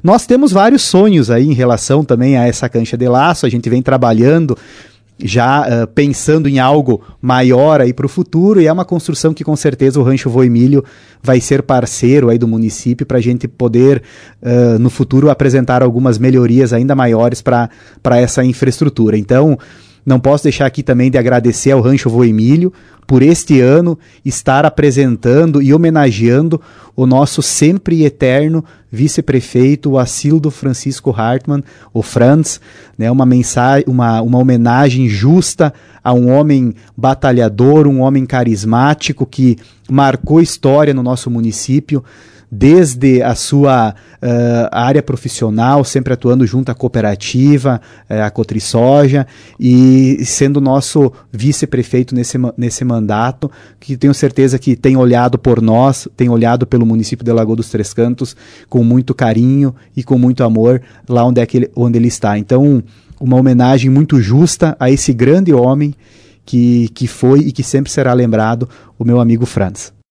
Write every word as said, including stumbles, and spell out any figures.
Nós temos vários sonhos aí em relação também a essa cancha de laço, a gente vem trabalhando já uh, pensando em algo maior aí para o futuro, e é uma construção que com certeza o Rancho Vô Emílio vai ser parceiro aí do município para a gente poder uh, no futuro apresentar algumas melhorias ainda maiores para para essa infraestrutura. Então, não posso deixar aqui também de agradecer ao Rancho Vô Emílio por este ano estar apresentando e homenageando o nosso sempre e eterno vice-prefeito, o Acildo Francisco Hartmann, o Franz, né, uma, mensagem, uma, uma homenagem justa a um homem batalhador, um homem carismático que marcou história no nosso município, desde a sua uh, área profissional, sempre atuando junto à cooperativa, uh, a Cotrisoja, e sendo nosso vice-prefeito nesse, nesse mandato, que tenho certeza que tem olhado por nós, tem olhado pelo município de Lagoa dos Três Cantos com muito carinho e com muito amor lá onde, é que ele, onde ele está. Então, uma homenagem muito justa a esse grande homem que, que foi e que sempre será lembrado, o meu amigo Franz.